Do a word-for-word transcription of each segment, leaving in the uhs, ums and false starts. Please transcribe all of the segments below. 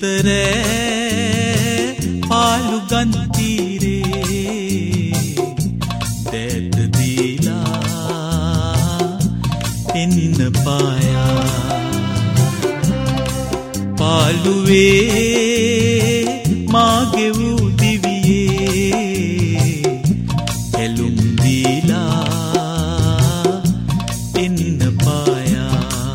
සීතරෑ පාලු ගන්තිරේ දැත දීලා එන්න පායා පාලුවේ මාගේ වූ දිවියේ ඇලුම් දීලා එන්න පායා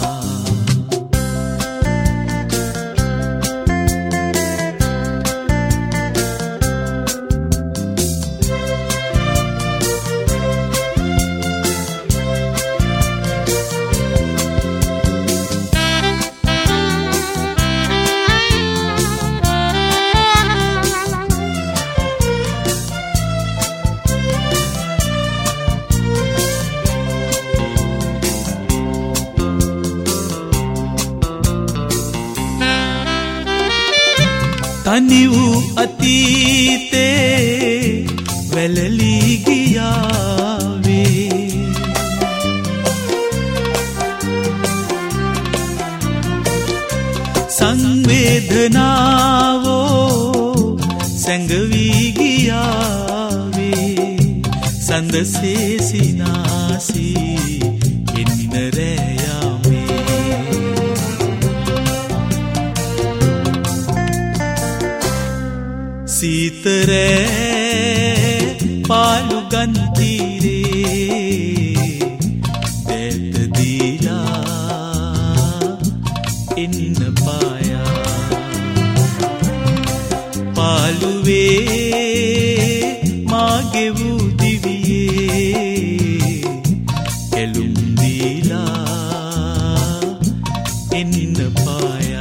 තනි වූ අතීතේ වැළලී ගියාවේ සංවේදනාවෝ සැඟවී ගියාවේ සඳසේ සිනාසී එන්න රැයාමේ සීතරෑ පාලු ගන්තිරේ දැත දීලා එන්න පායා පාලුවේ මාගේ වූ දිවියේ ඇලුම් දීලා එන්න පායා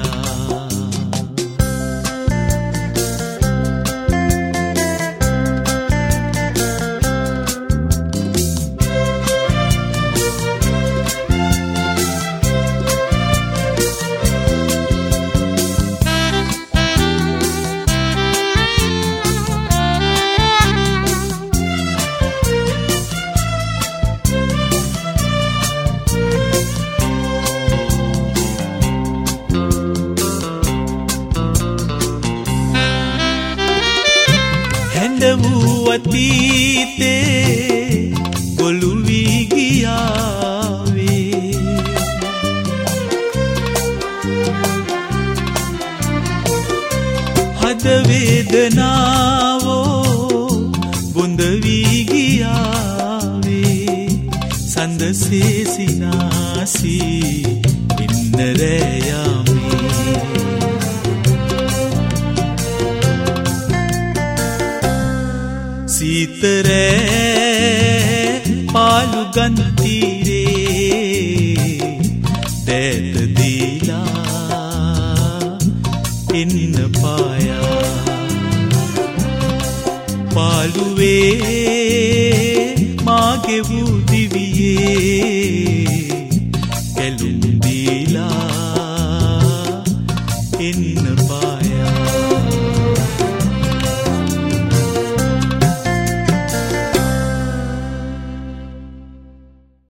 වූ අතීතේ ගොළු වී ගියාවේ හද වේදනාවෝ බොඳ වී ගියාවේ සඳසේ සිනාසී එන්න රැයාමේ සීතරෑ පාලු ගන්තිරේ දැත දීලා එන්න පායා පාලුවේ මාගේ වූ දිවියේ ඇලුම් දීලා එන්න පායා